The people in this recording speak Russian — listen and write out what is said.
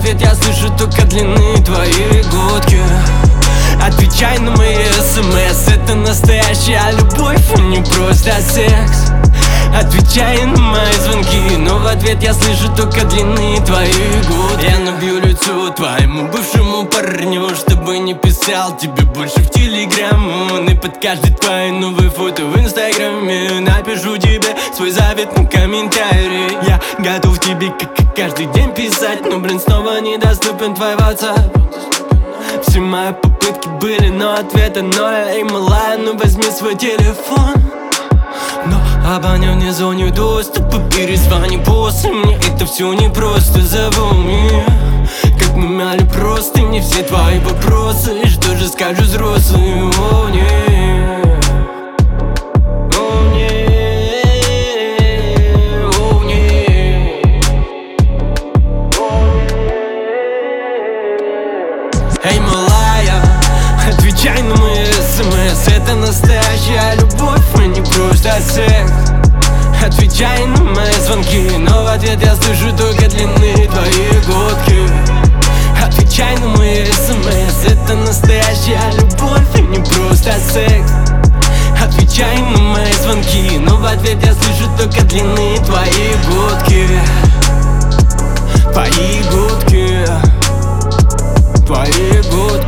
ответ я слышу только длины твои гудки. Отвечай на мои смс, это настоящая любовь, а не просто секс. Отвечай на мои звонки, но в ответ я слышу только длины твоих гуд. Я набью лицо твоему бывшему парню, чтобы не писал тебе больше в телеграм. И под каждой твоей новой фото в инстаграме напишу тебе свой заветный комментарий. Я готов тебе как и каждый день писать, но, блин, снова недоступен твой WhatsApp. Все мои попытки были, но ответа ноль. Эй, малая, ну возьми свой телефон. Но абонент не зоне доступа, перезвони после. Мне это все непросто, запомни. Как мы мяли просто не все твои вопросы. И что же скажут взрослые? О, нет. О, нет. О, нет. Эй, малая, отвечай на мои смс, это настоящая любовь, а не просто секс. Отвечай на мои звонки, но в ответ я слышу только длины твоей гудки. Отвечай на мои смс, это настоящая любовь, а не просто секс. Отвечай на мои звонки, но в ответ я слышу только длины твоей гудки. Твои гудки, твои гудки.